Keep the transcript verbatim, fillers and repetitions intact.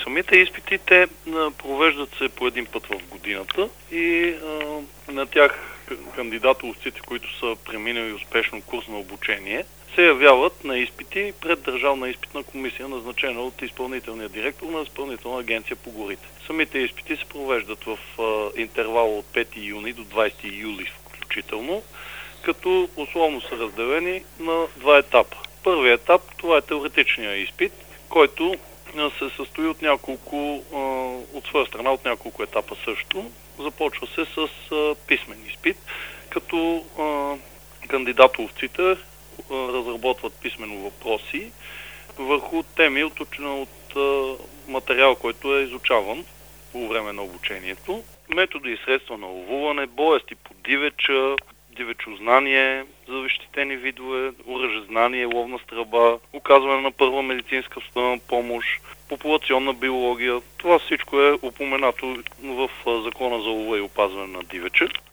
Самите изпити, те провеждат се по един път в годината и а, на тях кандидат-ловците, които са преминали успешно курс на обучение, се явяват на изпити пред Държавна изпитна комисия, назначена от изпълнителния директор на Изпълнителна агенция по горите. Самите изпити се провеждат в а, интервала от пети юни до двадесети юли включително, като условно са разделени на два етапа. Първият етап, това е теоретичния изпит, който се състои от няколко, от своя страна от няколко етапа също. Започва се с писмен изпит, като кандидат-ловците разработват писмено въпроси върху теми от, от материал, който е изучаван по време на обучението. Методи и средства на ловуване, болести по дивеча, дивечознание за защитени видове, оръжезнание, ловна стрелба, оказване на първа медицинска помощ, популационна биология. Това всичко е упоменато в Закона за лова и опазване на дивеча.